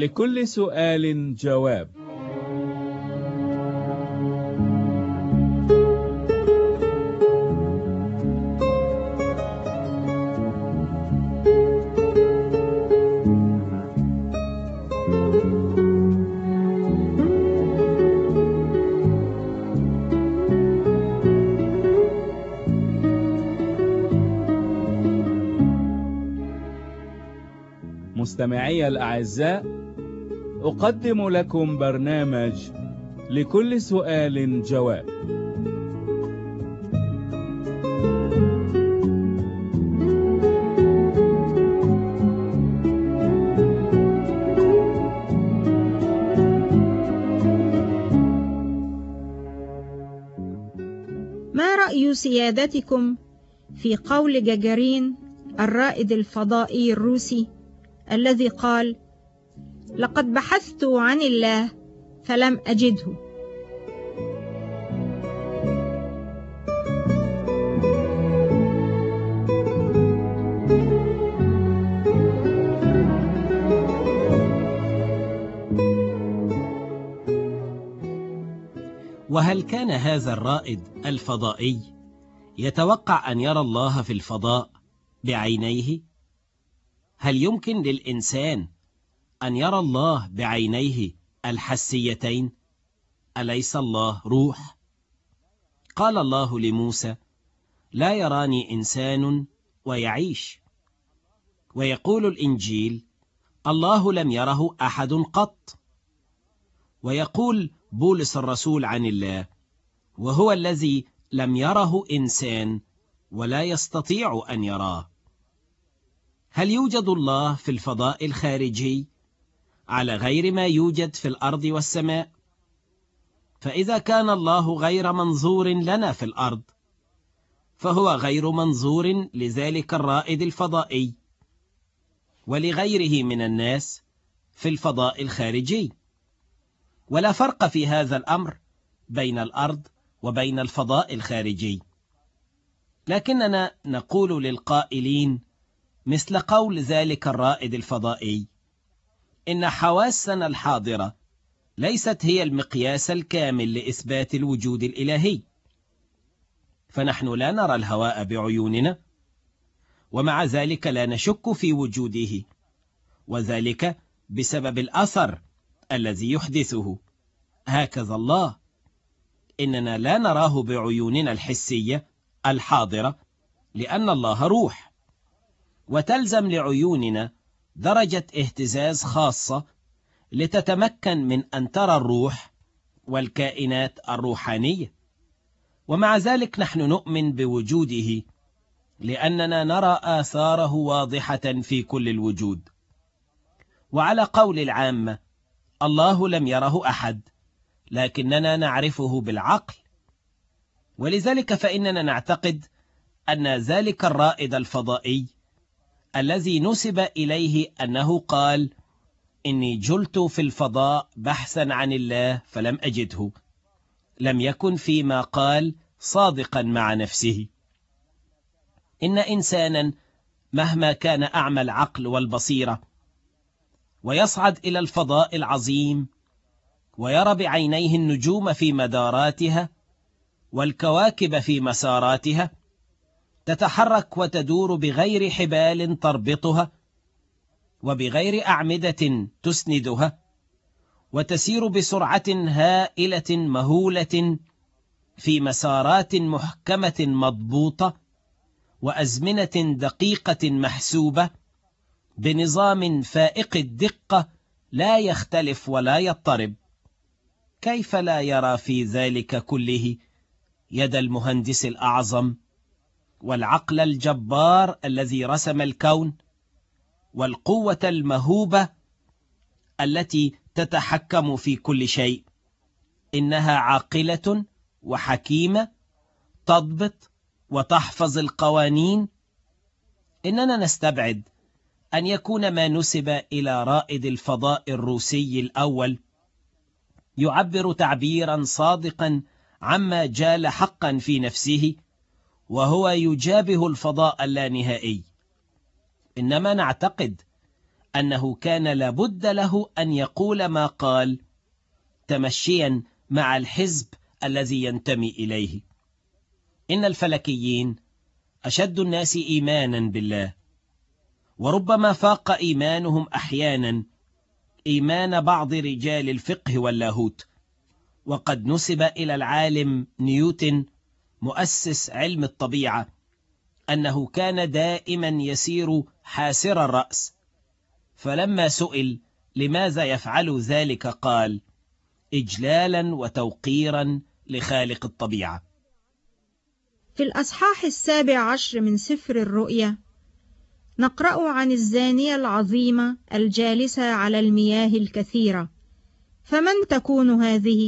لكل سؤال جواب. مستمعي الأعزاء، أقدم لكم برنامج لكل سؤال جواب. ما رأي سيادتكم في قول جاجارين الرائد الفضائي الروسي الذي قال: لقد بحثت عن الله فلم أجده؟ وهل كان هذا الرائد الفضائي يتوقع أن يرى الله في الفضاء بعينيه؟ هل يمكن للإنسان أن يرى الله بعينيه الحسيتين؟ أليس الله روح؟ قال الله لموسى: لا يراني إنسان ويعيش. ويقول الإنجيل: الله لم يره أحد قط. ويقول بولس الرسول عن الله: وهو الذي لم يره إنسان ولا يستطيع أن يراه. هل يوجد الله في الفضاء الخارجي على غير ما يوجد في الأرض والسماء؟ فإذا كان الله غير منظور لنا في الأرض، فهو غير منظور لذلك الرائد الفضائي ولغيره من الناس في الفضاء الخارجي. ولا فرق في هذا الأمر بين الأرض وبين الفضاء الخارجي. لكننا نقول للقائلين مثل قول ذلك الرائد الفضائي: إن حواسنا الحاضرة ليست هي المقياس الكامل لإثبات الوجود الإلهي. فنحن لا نرى الهواء بعيوننا، ومع ذلك لا نشك في وجوده، وذلك بسبب الأثر الذي يحدثه. هكذا الله، إننا لا نراه بعيوننا الحسية الحاضرة لأن الله روح، وتلزم لعيوننا درجة اهتزاز خاصة لتتمكن من أن ترى الروح والكائنات الروحانية. ومع ذلك نحن نؤمن بوجوده لأننا نرى آثاره واضحة في كل الوجود. وعلى قول العامة، الله لم يره أحد، لكننا نعرفه بالعقل. ولذلك فإننا نعتقد أن ذلك الرائد الفضائي الذي نسب إليه أنه قال: إني جلت في الفضاء بحثا عن الله فلم أجده، لم يكن فيما قال صادقا مع نفسه. إن إنسانا مهما كان أعمى العقل والبصيرة ويصعد إلى الفضاء العظيم ويرى بعينيه النجوم في مداراتها والكواكب في مساراتها، تتحرك وتدور بغير حبال تربطها وبغير أعمدة تسندها، وتسير بسرعة هائلة مهولة في مسارات محكمة مضبوطة وأزمنة دقيقة محسوبة بنظام فائق الدقة لا يختلف ولا يضطرب. كيف لا يرى في ذلك كله يد المهندس الأعظم والعقل الجبار الذي رسم الكون والقوة المهوبة التي تتحكم في كل شيء؟ إنها عاقلة وحكيمة، تضبط وتحفظ القوانين. إننا نستبعد أن يكون ما نسب إلى رائد الفضاء الروسي الأول يعبر تعبيرا صادقا عما جال حقا في نفسه، وهو يجابه الفضاء اللانهائي. إنما نعتقد أنه كان لابد له أن يقول ما قال تمشيا مع الحزب الذي ينتمي إليه. إن الفلكيين أشد الناس إيمانا بالله، وربما فاق إيمانهم أحيانا إيمان بعض رجال الفقه واللاهوت. وقد نسب إلى العالم نيوتن مؤسس علم الطبيعة أنه كان دائما يسير حاسر الرأس، فلما سئل لماذا يفعل ذلك قال: إجلالا وتوقيرا لخالق الطبيعة. في الأصحاح 17 من سفر الرؤيا نقرأ عن الزانية العظيمة الجالسة على المياه الكثيرة، فمن تكون هذه؟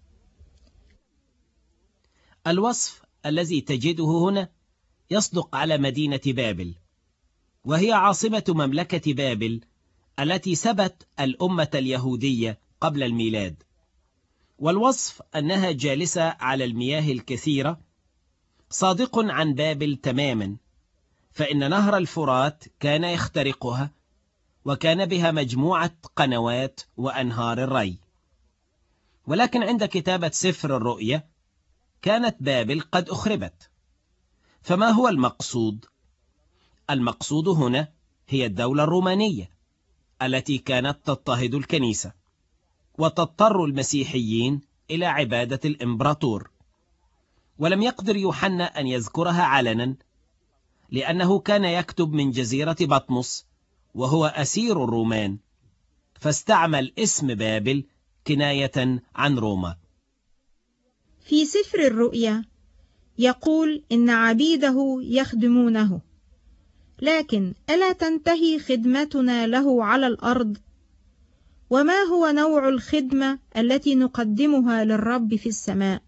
الوصف الذي تجده هنا يصدق على مدينة بابل، وهي عاصمة مملكة بابل التي سبت الأمة اليهودية قبل الميلاد. والوصف أنها جالسة على المياه الكثيرة صادق عن بابل تماما، فإن نهر الفرات كان يخترقها، وكان بها مجموعة قنوات وأنهار الري. ولكن عند كتابة سفر الرؤيا كانت بابل قد أخربت. فما هو المقصود؟ المقصود هنا هي الدولة الرومانية التي كانت تضطهد الكنيسة، وتضطر المسيحيين إلى عبادة الإمبراطور. ولم يقدر يوحنا أن يذكرها علنا، لأنه كان يكتب من جزيرة بطمس وهو أسير الرومان، فاستعمل اسم بابل كناية عن روما. في سفر الرؤيا يقول إن عبيده يخدمونه، لكن ألا تنتهي خدمتنا له على الأرض؟ وما هو نوع الخدمة التي نقدمها للرب في السماء؟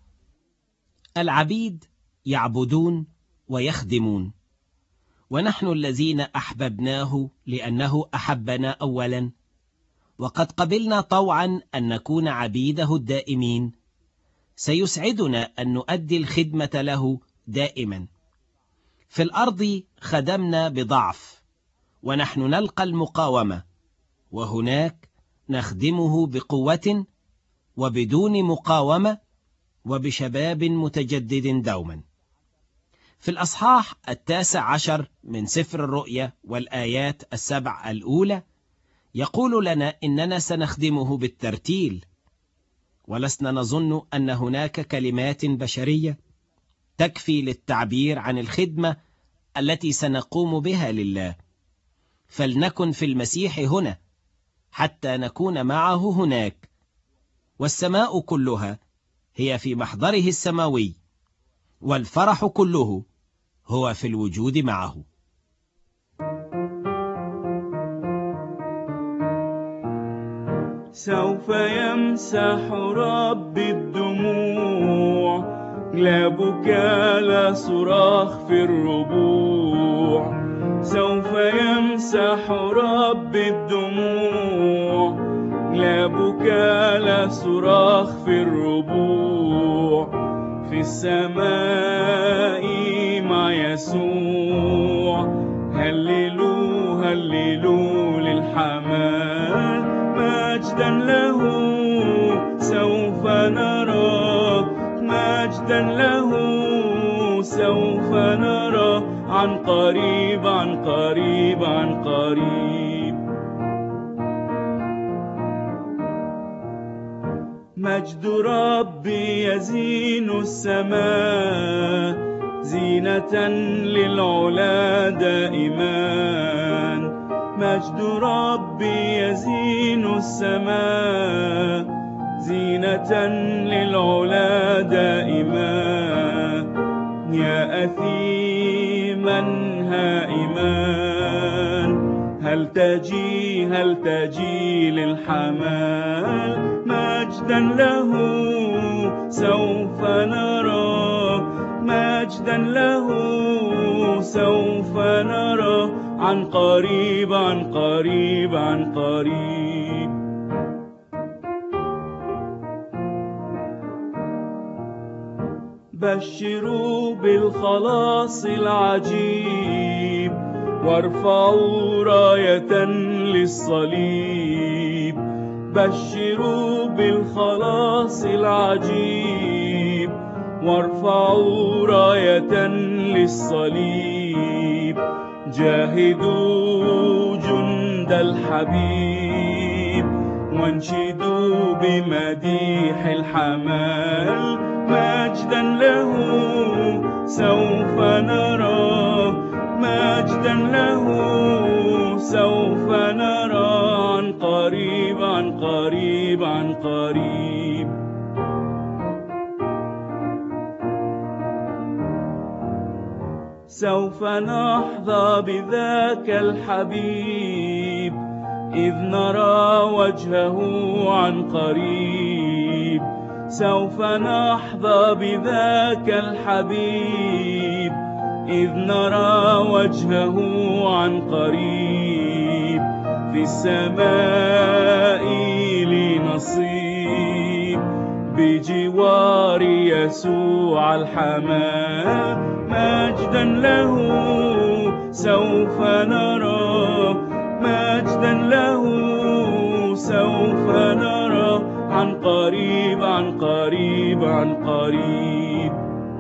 العبيد يعبدون ويخدمون، ونحن الذين أحببناه لأنه أحبنا أولا، وقد قبلنا طوعا أن نكون عبيده الدائمين، سيسعدنا أن نؤدي الخدمة له دائما. في الأرض خدمنا بضعف، ونحن نلقى المقاومة، وهناك نخدمه بقوة وبدون مقاومة وبشباب متجدد دوما. في الأصحاح 19 من سفر الرؤيا والآيات 7 الأولى يقول لنا إننا سنخدمه بالترتيل، ولسنا نظن أن هناك كلمات بشرية تكفي للتعبير عن الخدمة التي سنقوم بها لله. فلنكن في المسيح هنا حتى نكون معه هناك، والسماء كلها هي في محضره السماوي، والفرح كله هو في الوجود معه. سوف يمسح ربي الدموع، لا بكاء لا صراخ في الربوع. سوف يمسح ربي الدموع، لا بكاء لا صراخ في الربوع. في السماء مع يسوع، هللوا هللوا للحمال، مجدا له سوف نرى، مجدا له سوف نرى، عن قريب عن قريب عن قريب. مجد ربي يزين السماء، زينة للعلا دائما. مجد ربي يزين السماء، زينة للعلا دائما. يا أثيما هائما، هل تجي للحمال، مجدا له سوف نرى، مجدا له سوف نرى، عن قريب عن قريب عن قريب. بشروا بالخلاص العجيب، وارفعوا راية للصليب، بشروا بالخلاص العجيب، وارفعوا راية للصليب، جاهدوا جند الحبيب، وانشدوا بمديح الحمال، مجدا له سوف نرى، مجدا له سوف نرى، عن قريب عن قريب عن قريب. سوف نحظى بذاك الحبيب، إذ نرى وجهه عن قريب، سوف نحظى بذاك الحبيب، إذ نرى وجهه عن قريب، في السماء لنصيب، بجوار يسوع الحمال، مجدا له سوف نرى، مجدا له سوف نرى، عن قريب عن قريب عن قريب.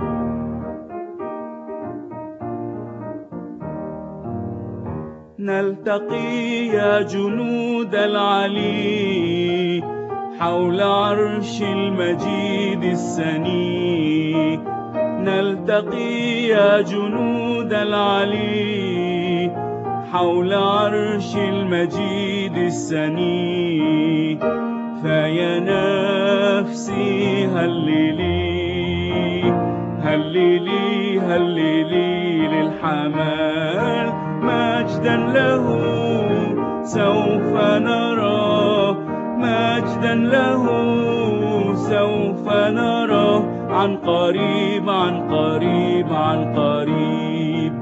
نلتقي يا جنود العلي حول عرش المجيد السني، نلتقي يا جنود العلي حول عرش المجيد السني، فيا نفسي هللي هللي هللي للحمال، مجدا له سوف نرى، مجدا له سوف نرى، عن قريب عن قريب عن قريب.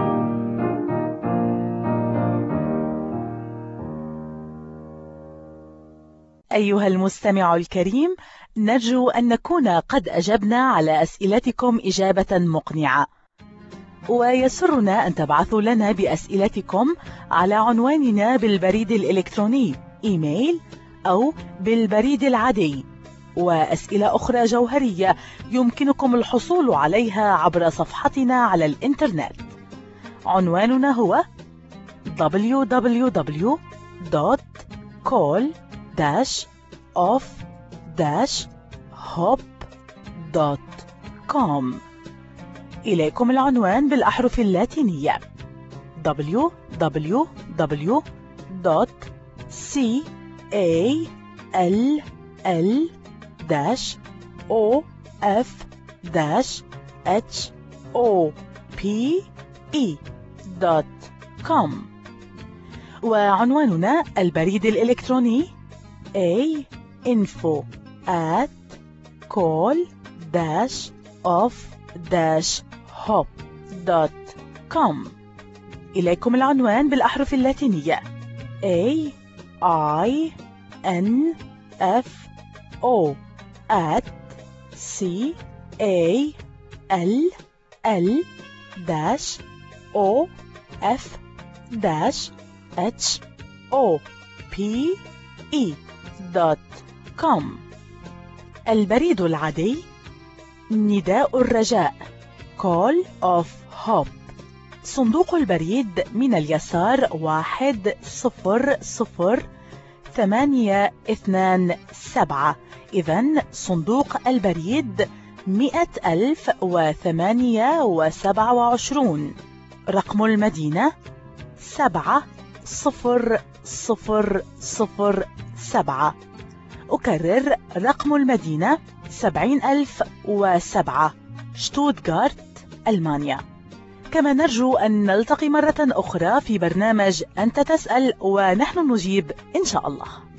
أيها المستمع الكريم، نرجو أن نكون قد أجبنا على أسئلتكم إجابة مقنعة، ويسرنا أن تبعثوا لنا بأسئلتكم على عنواننا بالبريد الإلكتروني إيميل أو بالبريد العادي، وأسئلة أخرى جوهرية يمكنكم الحصول عليها عبر صفحتنا على الإنترنت. عنواننا هو www.call-off-hop.com. إليكم العنوان بالأحرف اللاتينية www.call-off-hop.com، وعنواننا البريد الإلكتروني info@call-off-hop.com. إليكم العنوان بالأحرف اللاتينية AINFO@call-off-hop.com. البريد العادي نداء الرجاء Call of Hope، صندوق البريد من اليسار 100,827. إذن صندوق البريد 100,827. رقم المدينة 70007. أكرر رقم المدينة 70,007، شتوتغارت، ألمانيا. كما نرجو أن نلتقي مرة أخرى في برنامج أنت تسأل ونحن نجيب إن شاء الله.